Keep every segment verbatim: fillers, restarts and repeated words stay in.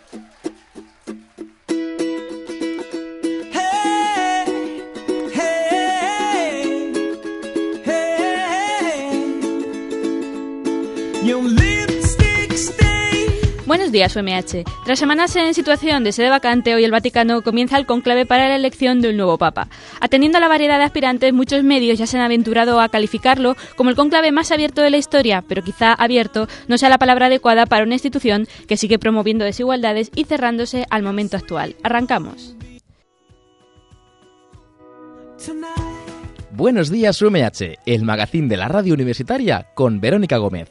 Buenos días, U M H. Tras semanas en situación de sede vacante, hoy el Vaticano comienza el cónclave para la elección de un nuevo Papa. Atendiendo a la variedad de aspirantes, muchos medios ya se han aventurado a calificarlo como el cónclave más abierto de la historia, pero quizá abierto no sea la palabra adecuada para una institución que sigue promoviendo desigualdades y cerrándose al momento actual. Arrancamos. Buenos días, U M H, el magazín de la radio universitaria con Verónica Gómez.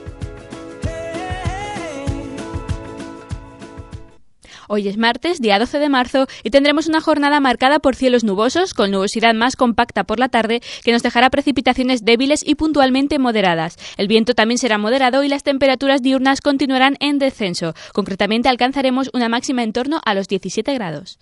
Hoy es martes, día doce de marzo, y tendremos una jornada marcada por cielos nubosos, con nubosidad más compacta por la tarde, que nos dejará precipitaciones débiles y puntualmente moderadas. El viento también será moderado y las temperaturas diurnas continuarán en descenso. Concretamente alcanzaremos una máxima en torno a los diecisiete grados.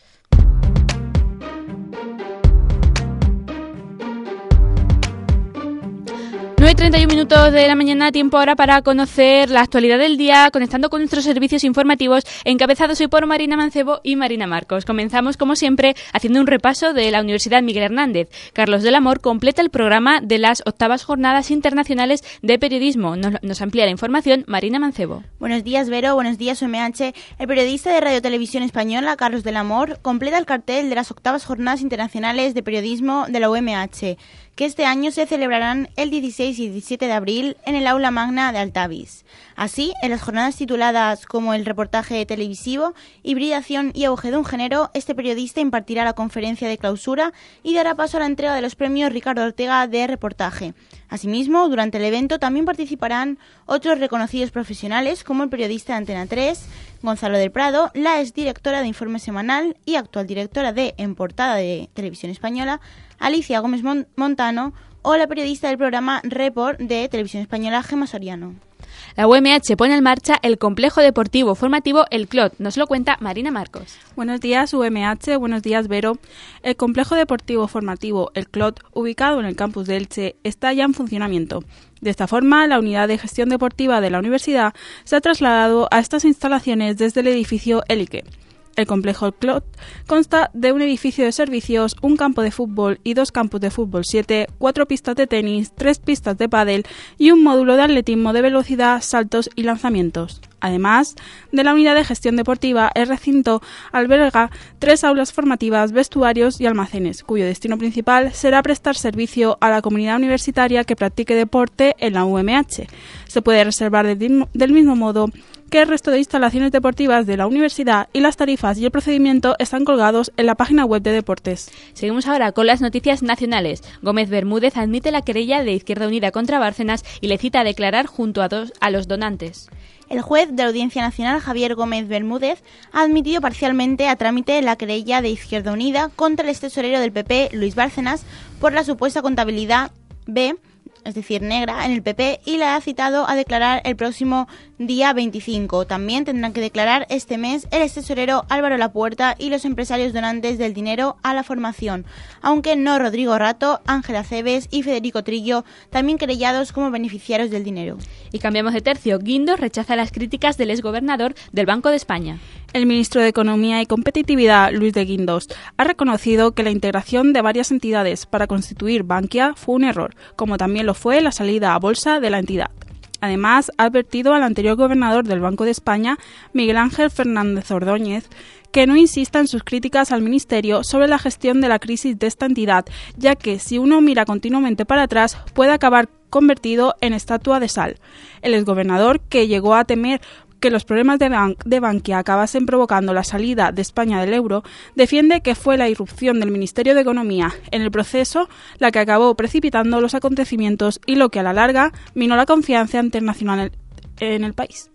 nueve y treinta y un minutos de la mañana, tiempo ahora para conocer la actualidad del día, conectando con nuestros servicios informativos, encabezados hoy por Marina Mancebo y Marina Marcos. Comenzamos, como siempre, haciendo un repaso de la Universidad Miguel Hernández. Carlos del Amor completa el programa de las octavas Jornadas Internacionales de Periodismo. Nos, nos amplía la información Marina Mancebo. Buenos días, Vero. Buenos días, U M H. El periodista de Radio Televisión Española, Carlos del Amor, completa el cartel de las octavas Jornadas Internacionales de Periodismo de la U M H, que este año se celebrarán el dieciséis y diecisiete de abril en el Aula Magna de Altavis. Así, en las jornadas tituladas como el reportaje televisivo, hibridación y auge de un género, este periodista impartirá la conferencia de clausura y dará paso a la entrega de los premios Ricardo Ortega de reportaje. Asimismo, durante el evento también participarán otros reconocidos profesionales como el periodista de Antena tres, Gonzalo del Prado, la exdirectora de Informe Semanal y actual directora de En Portada de Televisión Española, Alicia Gómez Montano, o la periodista del programa Report de Televisión Española, Gemma Soriano. La U M H pone en marcha el complejo deportivo formativo El Clot. Nos lo cuenta Marina Marcos. Buenos días, U M H. Buenos días, Vero. El complejo deportivo formativo El Clot, ubicado en el campus de Elche, está ya en funcionamiento. De esta forma, la unidad de gestión deportiva de la universidad se ha trasladado a estas instalaciones desde el edificio Elique. El complejo El Clot consta de un edificio de servicios, un campo de fútbol y dos campos de fútbol siete, cuatro pistas de tenis, tres pistas de pádel y un módulo de atletismo de velocidad, saltos y lanzamientos. Además de la unidad de gestión deportiva, el recinto alberga tres aulas formativas, vestuarios y almacenes, cuyo destino principal será prestar servicio a la comunidad universitaria que practique deporte en la U M H. Se puede reservar del mismo modo que el resto de instalaciones deportivas de la universidad, y las tarifas y el procedimiento están colgados en la página web de deportes. Seguimos ahora con las noticias nacionales. Gómez Bermúdez admite la querella de Izquierda Unida contra Bárcenas y le cita a declarar junto a, dos, a los donantes. El juez de la Audiencia Nacional, Javier Gómez Bermúdez, ha admitido parcialmente a trámite la querella de Izquierda Unida contra el extesorero del P P, Luis Bárcenas, por la supuesta contabilidad B, es decir, negra, en el P P, y la ha citado a declarar el próximo día veinticinco. También tendrán que declarar este mes el extesorero Álvaro Lapuerta y los empresarios donantes del dinero a la formación, aunque no Rodrigo Rato, Ángela Cebes y Federico Trillo, también querellados como beneficiarios del dinero. Y cambiamos de tercio. Guindos rechaza las críticas del exgobernador del Banco de España. El ministro de Economía y Competitividad, Luis de Guindos, ha reconocido que la integración de varias entidades para constituir Bankia fue un error, como también lo fue la salida a bolsa de la entidad. Además, ha advertido al anterior gobernador del Banco de España, Miguel Ángel Fernández Ordóñez, que no insista en sus críticas al Ministerio sobre la gestión de la crisis de esta entidad, ya que si uno mira continuamente para atrás puede acabar convertido en estatua de sal. El exgobernador, que llegó a temer que los problemas de, Ban- de Bankia acabasen provocando la salida de España del euro, defiende que fue la irrupción del Ministerio de Economía en el proceso la que acabó precipitando los acontecimientos y lo que a la larga minó la confianza internacional en el país.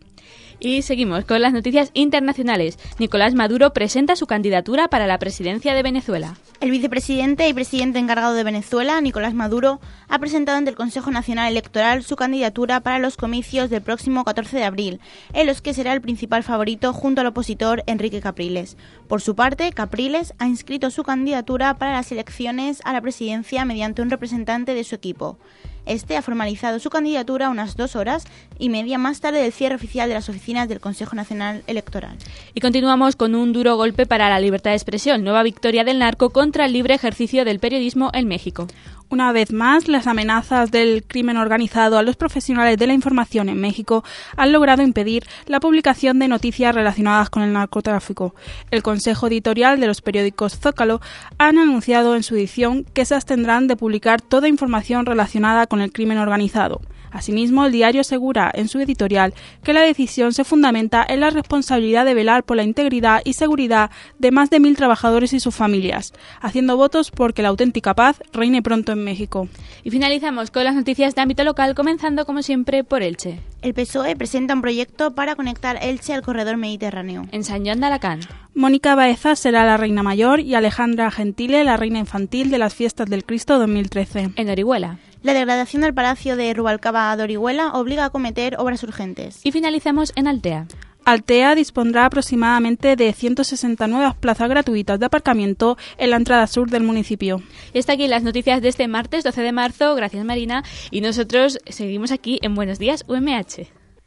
Y seguimos con las noticias internacionales. Nicolás Maduro presenta su candidatura para la presidencia de Venezuela. El vicepresidente y presidente encargado de Venezuela, Nicolás Maduro, ha presentado ante el Consejo Nacional Electoral su candidatura para los comicios del próximo catorce de abril, en los que será el principal favorito junto al opositor Enrique Capriles. Por su parte, Capriles ha inscrito su candidatura para las elecciones a la presidencia mediante un representante de su equipo. Este ha formalizado su candidatura unas dos horas y media más tarde del cierre oficial de las oficinas del Consejo Nacional Electoral. Y continuamos con un duro golpe para la libertad de expresión. Nueva victoria del narco contra el libre ejercicio del periodismo en México. Una vez más, las amenazas del crimen organizado a los profesionales de la información en México han logrado impedir la publicación de noticias relacionadas con el narcotráfico. El Consejo Editorial de los periódicos Zócalo han anunciado en su edición que se abstendrán de publicar toda información relacionada con el crimen organizado. Asimismo, el diario asegura en su editorial que la decisión se fundamenta en la responsabilidad de velar por la integridad y seguridad de más de mil trabajadores y sus familias, haciendo votos por que la auténtica paz reine pronto en México. Y finalizamos con las noticias de ámbito local, comenzando como siempre por Elche. El P S O E presenta un proyecto para conectar Elche al corredor mediterráneo. En San Joan de Alacant. Mónica Baeza será la reina mayor y Alejandra Gentile la reina infantil de las Fiestas del Cristo dos mil trece. En Orihuela. La degradación del Palacio de Rubalcaba de Orihuela obliga a acometer obras urgentes. Y finalizamos en Altea. Altea dispondrá aproximadamente de ciento sesenta nuevas plazas gratuitas de aparcamiento en la entrada sur del municipio. Y hasta aquí las noticias de este martes doce de marzo. Gracias, Marina. Y nosotros seguimos aquí en Buenos Días U M H.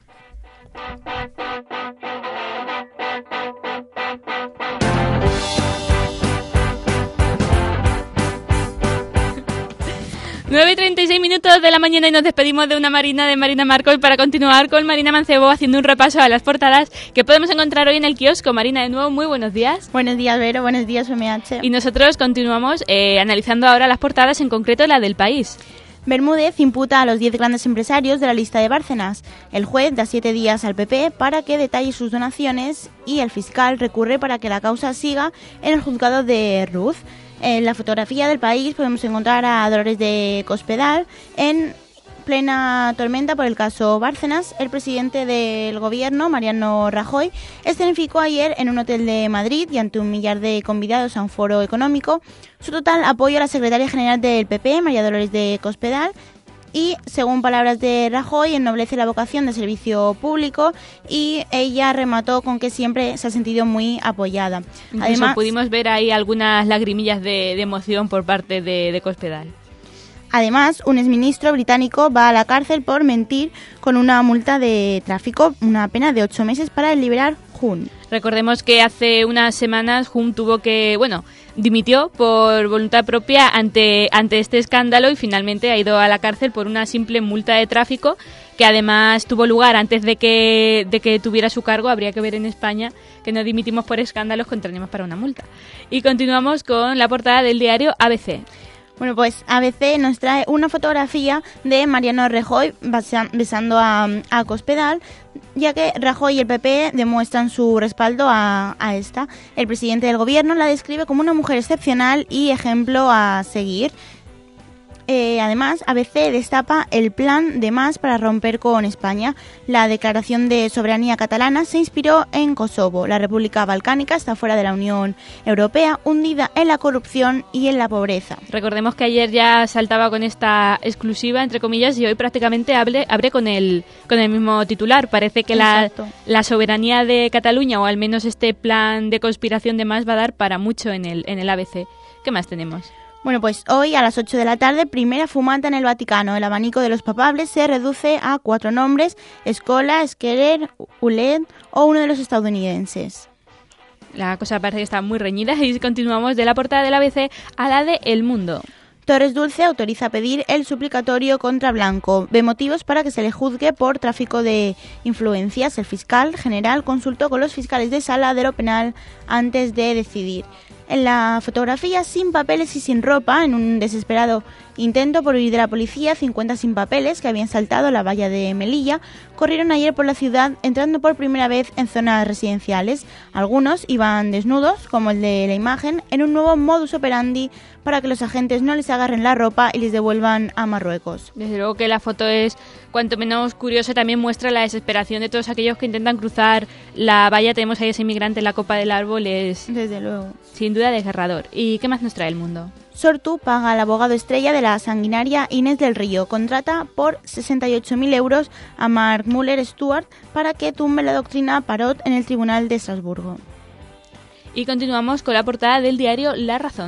nueve y treinta y seis minutos de la mañana y nos despedimos de una Marina de Marina Marcos para continuar con Marina Mancebo haciendo un repaso a las portadas que podemos encontrar hoy en el kiosco. Marina, de nuevo, muy buenos días. Buenos días, Vero. Buenos días, U M H. Y nosotros continuamos eh, analizando ahora las portadas, en concreto la del País. Bermúdez imputa a los diez grandes empresarios de la lista de Bárcenas. El juez da siete días al P P para que detalle sus donaciones y el fiscal recurre para que la causa siga en el juzgado de Ruz. En la fotografía del País podemos encontrar a Dolores de Cospedal en plena tormenta por el caso Bárcenas. El presidente del gobierno, Mariano Rajoy, escenificó ayer en un hotel de Madrid y ante un millar de convidados a un foro económico su total apoyo a la secretaria general del P P, María Dolores de Cospedal, y, según palabras de Rajoy, ennoblece la vocación de servicio público y ella remató con que siempre se ha sentido muy apoyada. Incluso Además, pudimos ver ahí algunas lagrimillas de, de emoción por parte de, de Cospedal. Además, un exministro británico va a la cárcel por mentir con una multa de tráfico, una pena de ocho meses para liberar Jun. Recordemos que hace unas semanas Jun tuvo que, bueno, dimitió por voluntad propia ante, ante este escándalo y finalmente ha ido a la cárcel por una simple multa de tráfico que además tuvo lugar antes de que, de que tuviera su cargo. Habría que ver en España que no dimitimos por escándalos, contrañemos para una multa. Y continuamos con la portada del diario A B C. Bueno, pues A B C nos trae una fotografía de Mariano Rajoy besando a, a Cospedal, ya que Rajoy y el P P demuestran su respaldo a, a esta. El presidente del gobierno la describe como una mujer excepcional y ejemplo a seguir. Eh, además, A B C destapa el plan de Mas para romper con España. La declaración de soberanía catalana se inspiró en Kosovo. La República Balcánica está fuera de la Unión Europea, hundida en la corrupción y en la pobreza. Recordemos que ayer ya saltaba con esta exclusiva, entre comillas, y hoy prácticamente abre, abre con, el, con el mismo titular. Parece que la, la soberanía de Cataluña, o al menos este plan de conspiración de Mas, va a dar para mucho en el, en el A B C. ¿Qué más tenemos? Bueno, pues hoy a las ocho de la tarde, primera fumata en el Vaticano. El abanico de los papables se reduce a cuatro nombres: Scola, Scherer, Uled o uno de los estadounidenses. La cosa parece que está muy reñida y continuamos de la portada del A B C a la de El Mundo. Torres Dulce autoriza pedir el suplicatorio contra Blanco. Ve motivos para que se le juzgue por tráfico de influencias. El fiscal general consultó con los fiscales de sala de lo penal antes de decidir. En la fotografía, sin papeles y sin ropa, en un desesperado intento por huir de la policía, cincuenta sin papeles que habían saltado la valla de Melilla corrieron ayer por la ciudad entrando por primera vez en zonas residenciales. Algunos iban desnudos, como el de la imagen, en un nuevo modus operandi para que los agentes no les agarren la ropa y les devuelvan a Marruecos. Desde luego que la foto es cuanto menos curiosa, también muestra la desesperación de todos aquellos que intentan cruzar la valla. Tenemos ahí ese inmigrante en la copa del árbol, es desde luego sin duda desgarrador. ¿Y qué más nos trae El Mundo? Sortu paga al abogado estrella de la sanguinaria Inés del Río. Contrata por sesenta y ocho mil euros a Mark Muller Stuart para que tumbe la doctrina Parot en el Tribunal de Estrasburgo. Y continuamos con la portada del diario La Razón.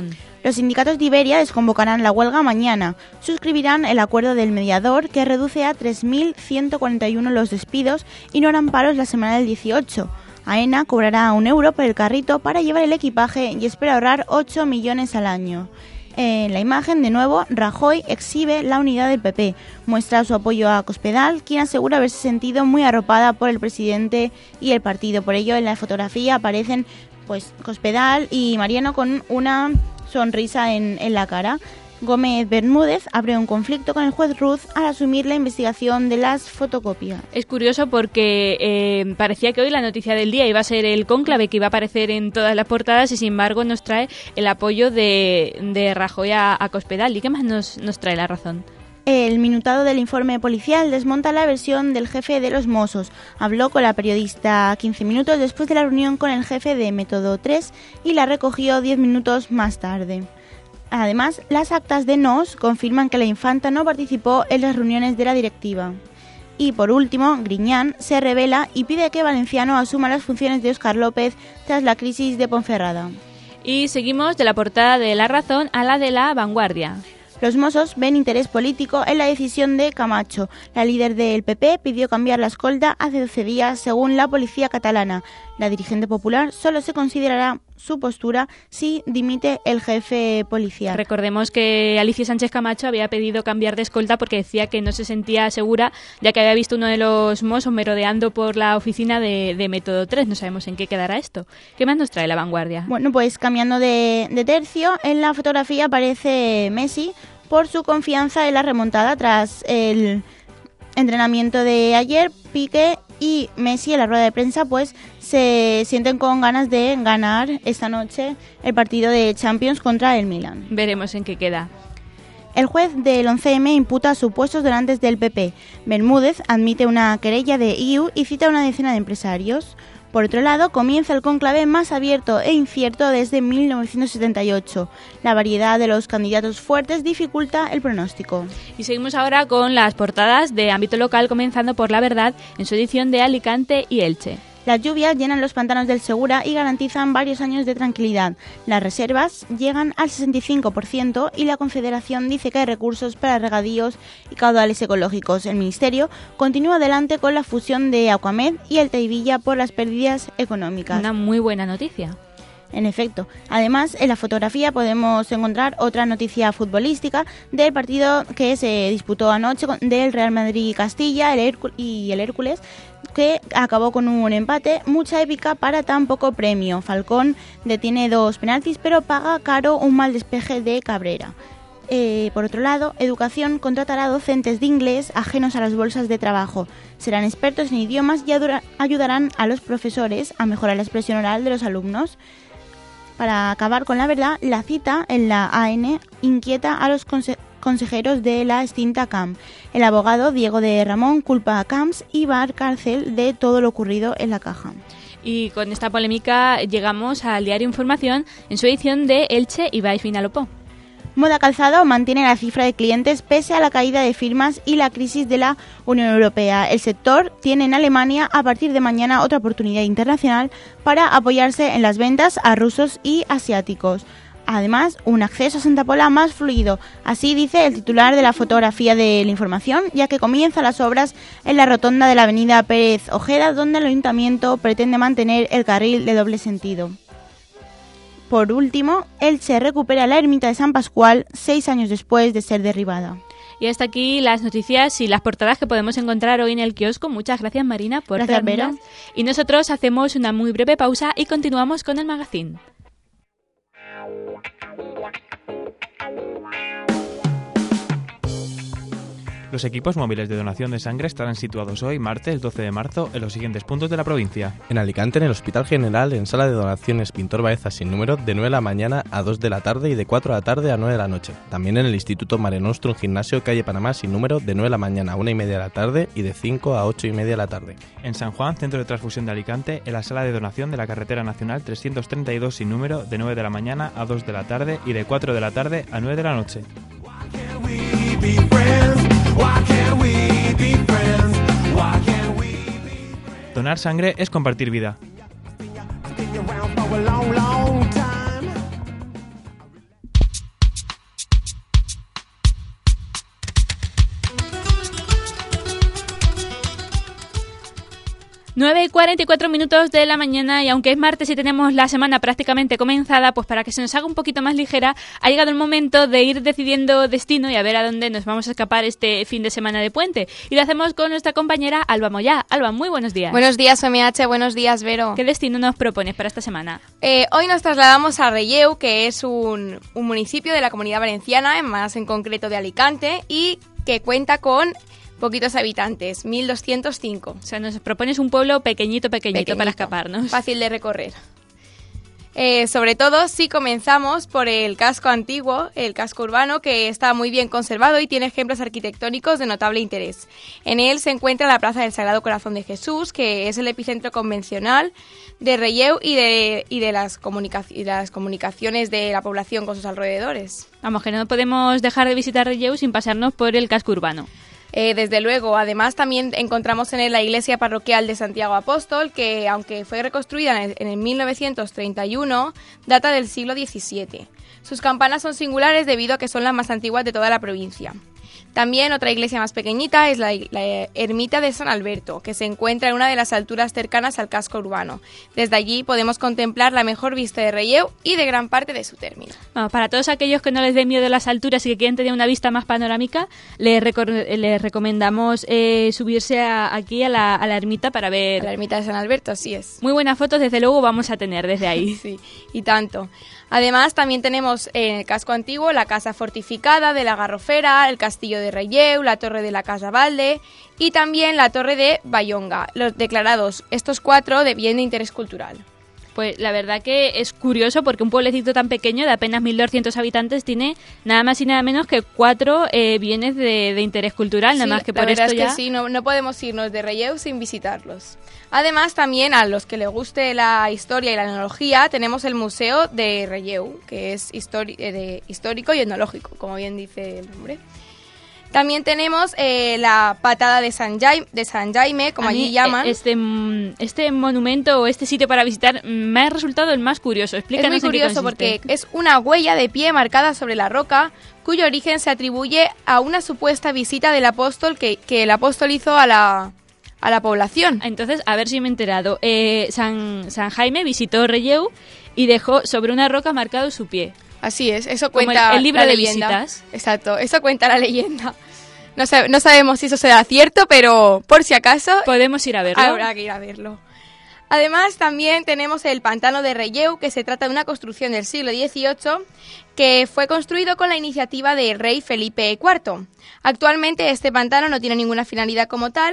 Los sindicatos de Iberia desconvocarán la huelga mañana. Suscribirán el acuerdo del mediador que reduce a tres mil ciento cuarenta y uno los despidos y no harán paros la semana del dieciocho. AENA cobrará un euro por el carrito para llevar el equipaje y espera ahorrar ocho millones al año. En la imagen, de nuevo, Rajoy exhibe la unidad del P P. Muestra su apoyo a Cospedal, quien asegura haberse sentido muy arropada por el presidente y el partido. Por ello, en la fotografía aparecen pues Cospedal y Mariano con una sonrisa en, en la cara. Gómez Bermúdez abre un conflicto con el juez Ruz al asumir la investigación de las fotocopias. Es curioso porque eh, parecía que hoy la noticia del día iba a ser el cónclave que iba a aparecer en todas las portadas y sin embargo nos trae el apoyo de, de Rajoy a, a Cospedal. ¿Y qué más nos, nos trae La Razón? El minutado del informe policial desmonta la versión del jefe de los Mossos. Habló con la periodista quince minutos después de la reunión con el jefe de Método tres y la recogió diez minutos más tarde. Además, las actas de N O S confirman que la infanta no participó en las reuniones de la directiva. Y por último, Griñán se revela y pide que Valenciano asuma las funciones de Óscar López tras la crisis de Ponferrada. Y seguimos de la portada de La Razón a la de La Vanguardia. Los Mossos ven interés político en la decisión de Camacho. La líder del P P pidió cambiar la escolta hace doce días, según la policía catalana. La dirigente popular solo se considerará su postura si dimite el jefe policial. Recordemos que Alicia Sánchez Camacho había pedido cambiar de escolta porque decía que no se sentía segura, ya que había visto uno de los Mossos merodeando por la oficina de, de Método tres. No sabemos en qué quedará esto. ¿Qué más nos trae La Vanguardia? Bueno, pues cambiando de, de tercio, en la fotografía aparece Messi por su confianza en la remontada tras el entrenamiento de ayer. Piqué y Messi en la rueda de prensa pues se sienten con ganas de ganar esta noche el partido de Champions contra el Milan. Veremos en qué queda. El juez del once eme imputa supuestos donantes del P P. Bermúdez admite una querella de I U y cita a una decena de empresarios. Por otro lado, comienza el cónclave más abierto e incierto desde mil novecientos setenta y ocho. La variedad de los candidatos fuertes dificulta el pronóstico. Y seguimos ahora con las portadas de ámbito local, comenzando por La Verdad en su edición de Alicante y Elche. Las lluvias llenan los pantanos del Segura y garantizan varios años de tranquilidad. Las reservas llegan al sesenta y cinco por ciento y la Confederación dice que hay recursos para regadíos y caudales ecológicos. El Ministerio continúa adelante con la fusión de Aquamed y el Teivilla por las pérdidas económicas. Una muy buena noticia. En efecto. Además, en la fotografía podemos encontrar otra noticia futbolística del partido que se disputó anoche del Real Madrid-Castilla el Hércules y el Hércules, que acabó con un empate. Mucha épica para tan poco premio. Falcón detiene dos penaltis, pero paga caro un mal despeje de Cabrera. Eh, por otro lado, Educación contratará docentes de inglés ajenos a las bolsas de trabajo. Serán expertos en idiomas y ayudarán a los profesores a mejorar la expresión oral de los alumnos. Para acabar con La Verdad, la cita en la A N inquieta a los conse- consejeros de la extinta C A M. El abogado Diego de Ramón culpa a Camps y va a cárcel de todo lo ocurrido en la caja. Y con esta polémica llegamos al diario Información en su edición de Elche y Baix Vinalopó. Moda Calzado mantiene la cifra de clientes pese a la caída de firmas y la crisis de la Unión Europea. El sector tiene en Alemania a partir de mañana otra oportunidad internacional para apoyarse en las ventas a rusos y asiáticos. Además, un acceso a Santa Pola más fluido. Así dice el titular de la fotografía de la Información, ya que comienzan las obras en la rotonda de la avenida Pérez Ojeda, donde el Ayuntamiento pretende mantener el carril de doble sentido. Por último, Elche recupera la ermita de San Pascual seis años después de ser derribada. Y hasta aquí las noticias y las portadas que podemos encontrar hoy en el kiosco. Muchas gracias, Marina, por Gracias, traerlas. Vero. Y nosotros hacemos una muy breve pausa y continuamos con el magazine. Los equipos móviles de donación de sangre estarán situados hoy, martes doce de marzo, en los siguientes puntos de la provincia. En Alicante, en el Hospital General, en Sala de Donaciones Pintor Baeza sin número, de nueve de la mañana a dos de la tarde y de cuatro de la tarde a nueve de la noche. También en el Instituto Mare Nostrum Gimnasio, calle Panamá sin número, de nueve de la mañana a una y media de la tarde y de cinco a ocho y media de la tarde. En San Juan, Centro de Transfusión de Alicante, en la Sala de Donación de la Carretera Nacional trescientos treinta y dos sin número, de nueve de la mañana a dos de la tarde y de cuatro de la tarde a nueve de la noche. Donar sangre es compartir vida. nueve y cuarenta y cuatro minutos de la mañana, y aunque es martes y tenemos la semana prácticamente comenzada, pues para que se nos haga un poquito más ligera, ha llegado el momento de ir decidiendo destino y a ver a dónde nos vamos a escapar este fin de semana de puente. Y lo hacemos con nuestra compañera Alba Moyá. Alba, muy buenos días. Buenos días, O M H, buenos días, Vero. ¿Qué destino nos propones para esta semana? Eh, hoy nos trasladamos a Relleu, que es un, un municipio de la Comunidad Valenciana, más en concreto de Alicante, y que cuenta con poquitos habitantes, mil doscientos cinco. O sea, nos propones un pueblo pequeñito, pequeñito, pequeñito para escaparnos. Fácil de recorrer. Eh, sobre todo si comenzamos por el casco antiguo, el casco urbano, que está muy bien conservado y tiene ejemplos arquitectónicos de notable interés. En él se encuentra la Plaza del Sagrado Corazón de Jesús, que es el epicentro convencional de Relleu y de, y de las, comunica- y las comunicaciones de la población con sus alrededores. Vamos, que no podemos dejar de visitar Relleu sin pasarnos por el casco urbano. Eh, desde luego, además también encontramos en él la iglesia parroquial de Santiago Apóstol, que aunque fue reconstruida en el, en el mil novecientos treinta y uno, data del siglo diecisiete. Sus campanas son singulares debido a que son las más antiguas de toda la provincia. También otra iglesia más pequeñita es la, la ermita de San Alberto, que se encuentra en una de las alturas cercanas al casco urbano. Desde allí podemos contemplar la mejor vista de Relleu y de gran parte de su término. Bueno, para todos aquellos que no les dé miedo las alturas y que quieren tener una vista más panorámica, les, reco- les recomendamos eh, subirse a, aquí a la, a la ermita para ver... A la ermita de San Alberto, así es. Muy buenas fotos, desde luego vamos a tener desde ahí. Sí, y tanto. Además, también tenemos en el casco antiguo la casa fortificada de la Garrofera, el castillo de Relleu, la torre de la Casa Valde y también la torre de Bayonga, los declarados estos cuatro de bien de interés cultural. Pues la verdad que es curioso porque un pueblecito tan pequeño de apenas mil doscientos habitantes tiene nada más y nada menos que cuatro eh, bienes de, de interés cultural, sí, nada más que por la verdad esto es ya... que sí, no, no podemos irnos de Relleu sin visitarlos. Además, también a los que les guste la historia y la etnología, tenemos el Museo de Relleu, que es histori- de, histórico y etnológico, como bien dice el nombre. También tenemos eh, la patada de San Jaime, de San Jaime, como A mí, allí llaman. Este, este monumento o este sitio para visitar me ha resultado el más curioso. Explícanos. Es muy curioso en qué consiste. porque es una huella de pie marcada sobre la roca, cuyo origen se atribuye a una supuesta visita del apóstol que, que el apóstol hizo a la, a la población. Entonces, a ver si me he enterado. Eh, San, San Jaime visitó Relleu y dejó sobre una roca marcado su pie. Así es, eso Como cuenta el, el libro la de leyenda. visitas. Exacto, eso cuenta la leyenda. No, sab- no sabemos si eso será cierto, pero por si acaso Podemos ir a verlo. habrá que ir a verlo. Además, también tenemos el pantano de Relleu, que se trata de una construcción del siglo dieciocho que fue construido con la iniciativa del rey Felipe cuarto. Actualmente este pantano no tiene ninguna finalidad como tal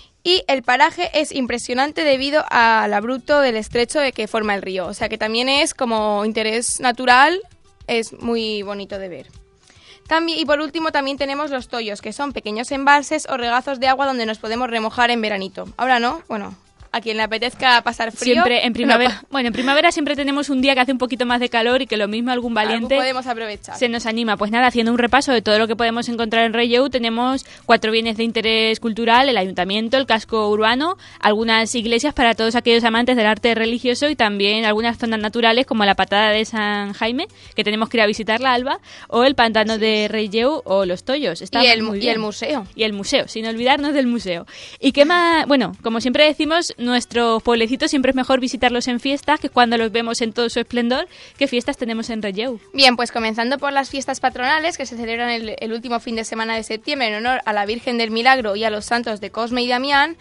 y el paraje es impresionante debido al abrupto del estrecho de que forma el río. O sea que también es como interés natural, es muy bonito de ver. También, y por último también tenemos los toyos, que son pequeños embalses o regazos de agua donde nos podemos remojar en veranito. Ahora no, bueno, a quien le apetezca pasar frío. Siempre en primavera. no, Bueno, en primavera siempre tenemos un día que hace un poquito más de calor y que lo mismo algún valiente algo podemos aprovechar. se nos anima. Pues nada, haciendo un repaso de todo lo que podemos encontrar en Relleu, tenemos cuatro bienes de interés cultural, el ayuntamiento, el casco urbano, algunas iglesias para todos aquellos amantes del arte religioso y también algunas zonas naturales como la patada de San Jaime, que tenemos que ir a visitar la Alba, o el pantano Así de es. Relleu o los Toyos. Está Y el, muy y bien. el museo. Y el museo, sin olvidarnos del museo. ¿Y qué más? Bueno, como siempre decimos, nuestros pueblecitos siempre es mejor visitarlos en fiestas que cuando los vemos en todo su esplendor. ¿Qué fiestas tenemos en Relleu? Bien, pues comenzando por las fiestas patronales que se celebran el, el último fin de semana de septiembre en honor a la Virgen del Milagro y a los santos de Cosme y Damián,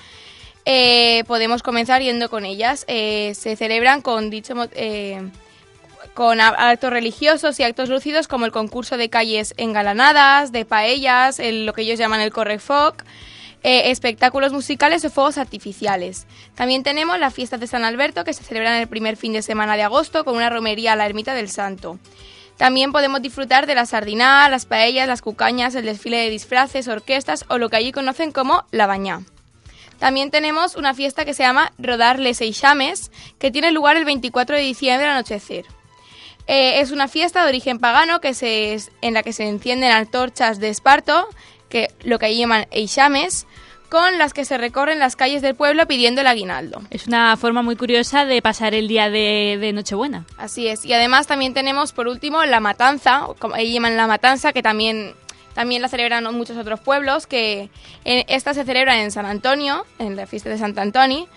eh, podemos comenzar yendo con ellas. Eh, se celebran con dicho mo- eh, con a- actos religiosos y actos lúcidos como el concurso de calles engalanadas, de paellas, el- lo que ellos llaman el correfoc, eh, espectáculos musicales o fuegos artificiales. También tenemos las fiestas de San Alberto que se celebran el primer fin de semana de agosto con una romería a la Ermita del Santo. También podemos disfrutar de la sardinada, las paellas, las cucañas, el desfile de disfraces, orquestas o lo que allí conocen como la bañá. También tenemos una fiesta que se llama Rodar les Eixames, que tiene lugar el veinticuatro de diciembre al anochecer. Eh, es una fiesta de origen pagano que se, en la que se encienden antorchas de esparto, que lo que allí llaman eixames, con las que se recorren las calles del pueblo pidiendo el aguinaldo. Es una forma muy curiosa de pasar el día de, de Nochebuena. Así es. Y además también tenemos, por último, la matanza, como allí llaman la matanza, que también, también la celebran muchos otros pueblos, que en, esta se celebra en San Antonio, en la fiesta de Sant Antoni,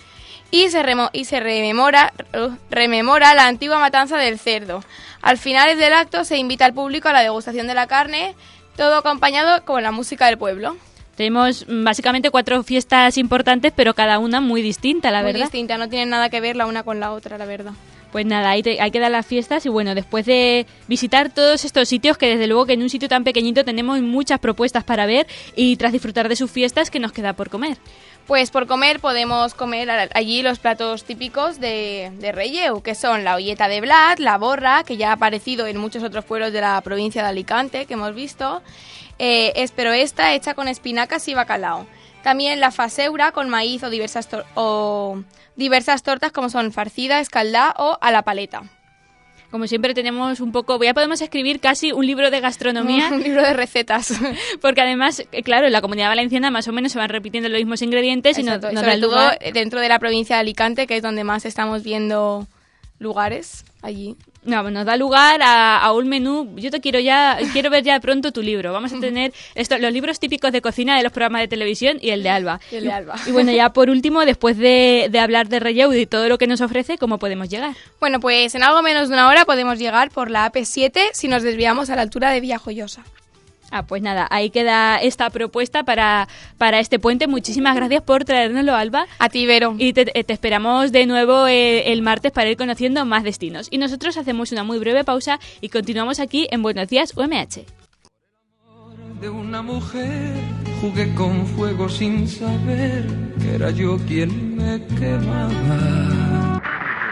y se, remo y se rememora, uh, rememora la antigua matanza del cerdo. Al final del acto se invita al público a la degustación de la carne, todo acompañado con la música del pueblo. Tenemos básicamente cuatro fiestas importantes, pero cada una muy distinta, la muy verdad. Muy distinta, no tienen nada que ver la una con la otra, la verdad. Pues nada, ahí te, hay que dar las fiestas y bueno, después de visitar todos estos sitios, que desde luego que en un sitio tan pequeñito tenemos muchas propuestas para ver y tras disfrutar de sus fiestas, ¿qué nos queda por comer? Pues por comer podemos comer allí los platos típicos de, de Relleu, que son la olleta de blat, la borra, que ya ha aparecido en muchos otros pueblos de la provincia de Alicante, que hemos visto, eh, es pero esta hecha con espinacas y bacalao. También la faseura con maíz o diversas, tor o diversas tortas como son farcida, escaldá o a la paleta. Como siempre tenemos un poco, ya podemos escribir casi un libro de gastronomía. Un libro de recetas. Porque además, claro, en la Comunidad Valenciana más o menos se van repitiendo los mismos ingredientes. Exacto, y no, no sobre da todo lugar... dentro de la provincia de Alicante, que es donde más estamos viendo lugares allí. No, nos da lugar a, a un menú. Yo te quiero ya, quiero ver ya pronto tu libro. Vamos a tener esto, los libros típicos de cocina de los programas de televisión y el de Alba. Y el de Alba. Y, y bueno, ya por último, después de, de hablar de Relleu y todo lo que nos ofrece, ¿cómo podemos llegar? Bueno, pues en algo menos de una hora podemos llegar por la A P siete si nos desviamos a la altura de Villajoyosa. Ah, pues nada, ahí queda esta propuesta para, para este puente. Muchísimas gracias por traérnoslo, Alba. A ti, Vero. Y te, te esperamos de nuevo el, el martes para ir conociendo más destinos. Y nosotros hacemos una muy breve pausa y continuamos aquí en Buenos Días U M H. De una mujer jugué con fuego sin saber que era yo quien me quemaba.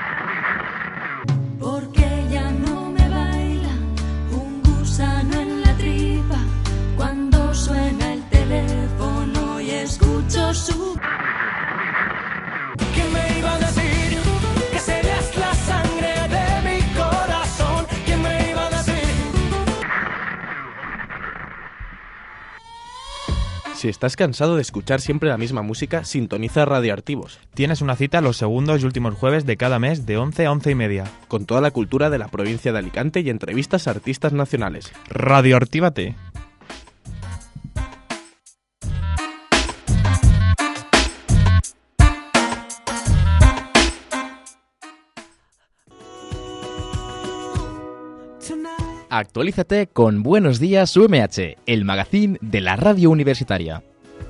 Porque ya no me baila un gusano en la tripa cuando suena el teléfono y escucho su... ¿Quién me iba a decir que serías la sangre de mi corazón? ¿Quién me iba a decir? Si estás cansado de escuchar siempre la misma música, sintoniza Radioactivos. Tienes una cita los segundos y últimos jueves de cada mes de once a once y media. Con toda la cultura de la provincia de Alicante y entrevistas a artistas nacionales. Radioactívate. Actualízate con Buenos Días U M H, el magazín de la radio universitaria.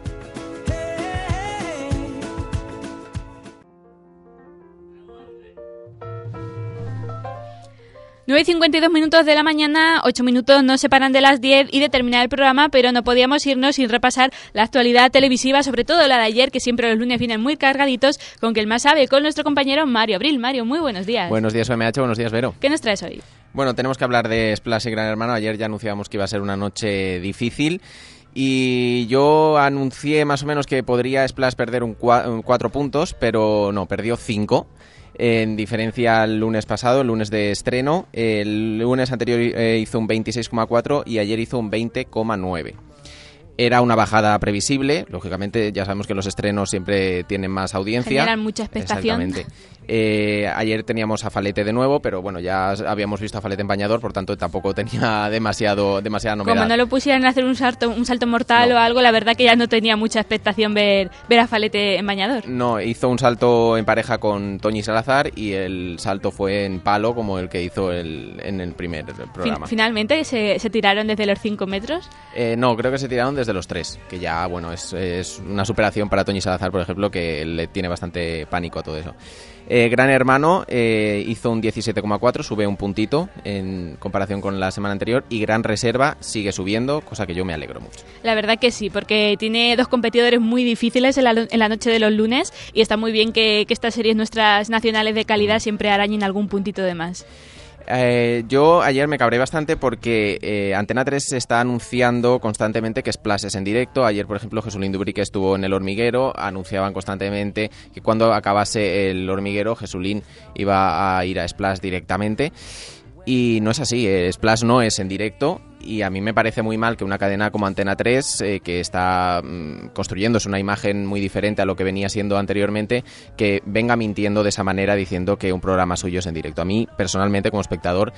nueve y cincuenta y dos minutos de la mañana, ocho minutos nos separan de las diez y de terminar el programa, pero no podíamos irnos sin repasar la actualidad televisiva, sobre todo la de ayer, que siempre los lunes vienen muy cargaditos, con que el más sabe, con nuestro compañero Mario Abril. Mario, muy buenos días. Buenos días U M H, buenos días Vero. ¿Qué nos traes hoy? Bueno, tenemos que hablar de Splash y Gran Hermano. Ayer ya anunciábamos que iba a ser una noche difícil y yo anuncié más o menos que podría Splash perder un cua- cuatro puntos, pero no, perdió cinco. En diferencia al lunes pasado, el lunes de estreno. El lunes anterior eh, hizo un veintiséis coma cuatro y ayer hizo un veinte coma nueve. Era una bajada previsible, lógicamente ya sabemos que los estrenos siempre tienen más audiencia. Generan mucha expectación. Exactamente. Eh, ayer teníamos a Falete de nuevo, pero bueno, ya habíamos visto a Falete en bañador, por tanto tampoco tenía demasiado demasiada novedad. Como no lo pusieran a hacer un salto, un salto mortal no. o algo, la verdad que ya no tenía mucha expectación ver, ver a Falete en bañador. No, hizo un salto en pareja con Toñi Salazar y el salto fue en palo como el que hizo el, en el primer programa. Fin, ¿Finalmente se, se tiraron desde los cinco metros? Eh, no, creo que se tiraron desde los tres, que ya, bueno, es, es una superación para Toñi Salazar, por ejemplo, que le tiene bastante pánico a todo eso. Eh, Gran Hermano eh, hizo un diecisiete coma cuatro, sube un puntito en comparación con la semana anterior, y Gran Reserva sigue subiendo, cosa que yo me alegro mucho. La verdad que sí, porque tiene dos competidores muy difíciles en la, en la noche de los lunes y está muy bien que, que estas series nuestras nacionales de calidad siempre arañen algún puntito de más. Eh, yo ayer me cabré bastante porque eh, Antena tres se está anunciando constantemente que Splash es en directo. Ayer, por ejemplo, Jesulín Dubrique estuvo en El Hormiguero, anunciaban constantemente que cuando acabase El Hormiguero, Jesulín iba a ir a Splash directamente. Y no es así, eh, Splash no es en directo. y a mí me parece muy mal que una cadena como Antena tres, eh, que está mm, construyéndose una imagen muy diferente a lo que venía siendo anteriormente, que venga mintiendo de esa manera diciendo que un programa suyo es en directo. A mí, personalmente, como espectador,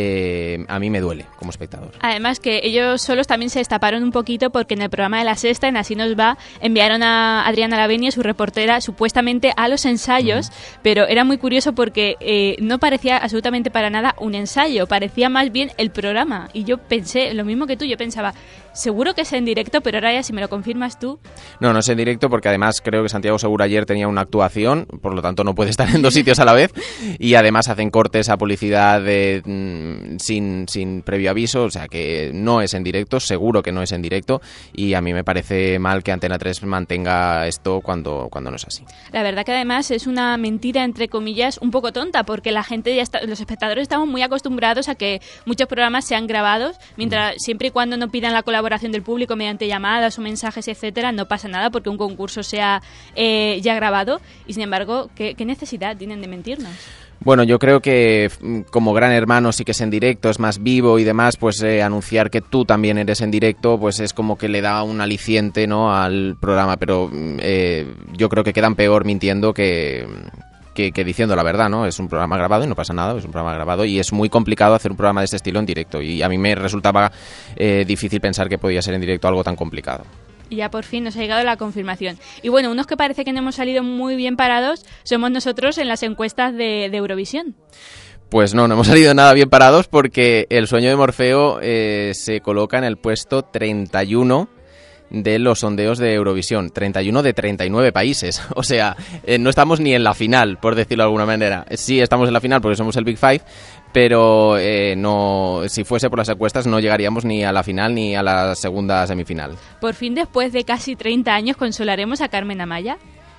eh, a mí me duele como espectador. Además que ellos solos también se destaparon un poquito porque en el programa de La Sexta, en Así nos va, enviaron a Adriana Lavenia, su reportera, supuestamente a los ensayos, mm. pero era muy curioso porque eh, no parecía absolutamente para nada un ensayo, parecía más bien el programa. Y yo pensé, lo mismo que tú, yo pensaba, seguro que es en directo, pero ahora ya si me lo confirmas tú... No, no es en directo porque además creo que Santiago Segura ayer tenía una actuación, por lo tanto no puede estar en dos sitios a la vez, y además hacen cortes a publicidad de, mm, sin, sin previo aviso, o sea que no es en directo, seguro que no es en directo, y a mí me parece mal que Antena tres mantenga esto cuando, cuando no es así. La verdad que además es una mentira, entre comillas, un poco tonta, porque la gente ya está, los espectadores estamos muy acostumbrados a que muchos programas sean grabados, mientras siempre y cuando no pidan la colaboración del público mediante llamadas o mensajes, etcétera, no pasa nada porque un concurso sea eh, ya grabado, y sin embargo, ¿qué, qué necesidad tienen de mentirnos? Bueno, yo creo que como Gran Hermano sí que es en directo, es más vivo y demás, pues eh, anunciar que tú también eres en directo, pues es como que le da un aliciente, ¿no?, al programa, pero eh, yo creo que quedan peor mintiendo que... Que, que diciendo la verdad, ¿no? Es un programa grabado y no pasa nada, es un programa grabado y es muy complicado hacer un programa de este estilo en directo, y a mí me resultaba eh, difícil pensar que podía ser en directo algo tan complicado. Y ya por fin nos ha llegado la confirmación. Y bueno, unos que parece que no hemos salido muy bien parados somos nosotros en las encuestas de, de Eurovisión. Pues no, no hemos salido nada bien parados porque El sueño de Morfeo eh, se coloca en el puesto treinta y uno de los sondeos de Eurovisión, treinta y uno de treinta y nueve países, o sea, eh, no estamos ni en la final, por decirlo de alguna manera. Sí estamos en la final porque somos el Big Five, pero eh, no, si fuese por las encuestas no llegaríamos ni a la final ni a la segunda semifinal. Por fin, después de casi treinta años, ¿consolaremos a Carmen Amaya?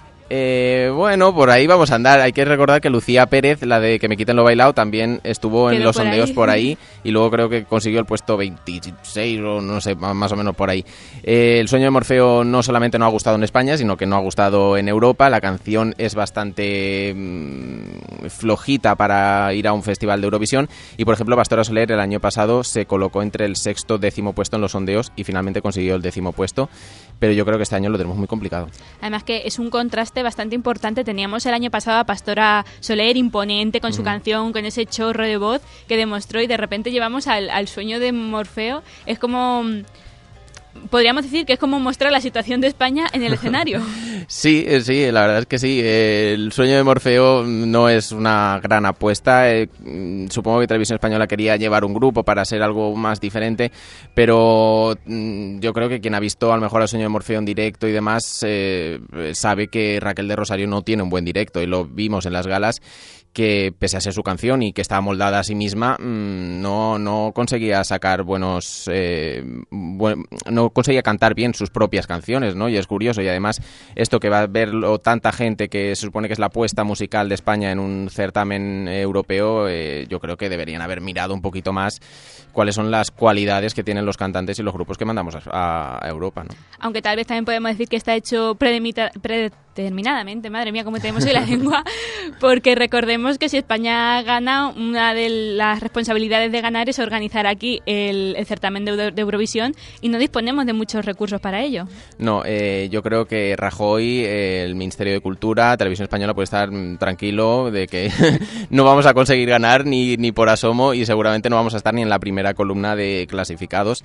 Eh, bueno, por ahí vamos a andar. Hay que recordar que Lucía Pérez, la de Que me quiten lo bailado, también estuvo en los sondeos por ahí y luego creo que consiguió el puesto veintiséis o no sé, más o menos por ahí. Eh, el sueño de Morfeo no solamente no ha gustado en España, sino que no ha gustado en Europa. La canción es bastante mmm, flojita para ir a un festival de Eurovisión y, por ejemplo, Pastora Soler el año pasado se colocó entre el sexto décimo puesto en los sondeos y finalmente consiguió el décimo puesto, pero yo creo que este año lo tenemos muy complicado. Además que es un contraste bastante importante. Teníamos el año pasado a Pastora Soler imponente con su mm. canción, con ese chorro de voz que demostró, y de repente llevamos al, al sueño de Morfeo. Es como... podríamos decir que es como mostrar la situación de España en el escenario. Sí, sí, la verdad es que sí. El sueño de Morfeo no es una gran apuesta. Eh, supongo que Televisión Española quería llevar un grupo para ser algo más diferente, pero mm, yo creo que quien ha visto a lo mejor el sueño de Morfeo en directo y demás eh, sabe que Raquel de Rosario no tiene un buen directo, y lo vimos en las galas, que pese a ser su canción y que estaba moldada a sí misma, mmm, no, no conseguía sacar buenos... Eh, buen, no conseguía cantar bien sus propias canciones, ¿no? Y es curioso, y además esto que va a verlo tanta gente, que se supone que es la apuesta musical de España en un certamen eh, europeo, eh, yo creo que deberían haber mirado un poquito más cuáles son las cualidades que tienen los cantantes y los grupos que mandamos a, a Europa, ¿no? Aunque tal vez también podemos decir que está hecho predeterminadamente, madre mía, cómo tenemos hoy la lengua, porque recordemos que si España gana, una de las responsabilidades de ganar es organizar aquí el, el certamen de, de Eurovisión, y no disponemos de muchos recursos para ello. No, eh, yo creo que Rajoy, eh, el Ministerio de Cultura, Televisión Española puede estar mm, tranquilo de que no vamos a conseguir ganar ni, ni por asomo, y seguramente no vamos a estar ni en la primera columna de clasificados.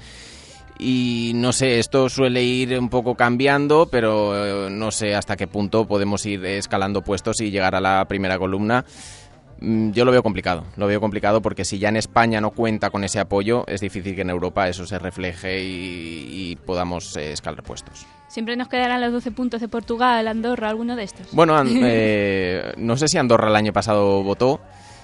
Y no sé, esto suele ir un poco cambiando, pero eh, no sé hasta qué punto podemos ir escalando puestos y llegar a la primera columna. Mm, yo lo veo complicado, lo veo complicado porque si ya en España no cuenta con ese apoyo, es difícil que en Europa eso se refleje y, y podamos eh, escalar puestos. ¿Siempre nos quedarán los doce puntos de Portugal, Andorra, alguno de estos? Bueno, eh, no sé si Andorra el año pasado votó,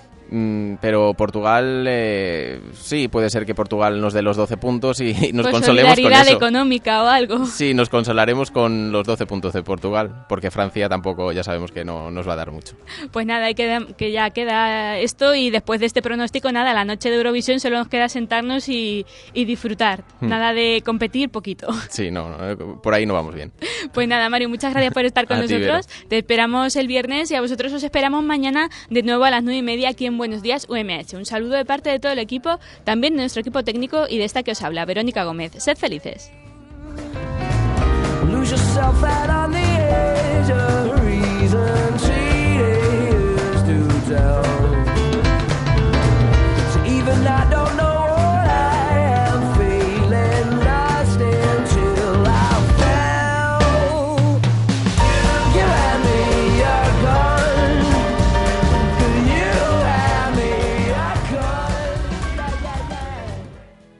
pero Portugal, eh, sí, puede ser que Portugal nos dé los doce puntos y nos pues consolemos con eso. Solidaridad económica o algo. Sí, nos consolaremos con los doce puntos de Portugal, porque Francia tampoco, ya sabemos que no nos va a dar mucho. Pues nada, hay que, que ya queda esto, y después de este pronóstico, nada, la noche de Eurovisión solo nos queda sentarnos y, y disfrutar. Hmm. Nada de competir, poquito. Sí, no, no, por ahí no vamos bien. Pues nada, Mario, muchas gracias por estar con nosotros. Ti, Te esperamos el viernes y a vosotros os esperamos mañana de nuevo a las nueve y media aquí en Buenos Días U M H. Un saludo de parte de todo el equipo, también de nuestro equipo técnico y de esta que os habla, Verónica Gómez. Sed felices. Lose yourself out on the edge of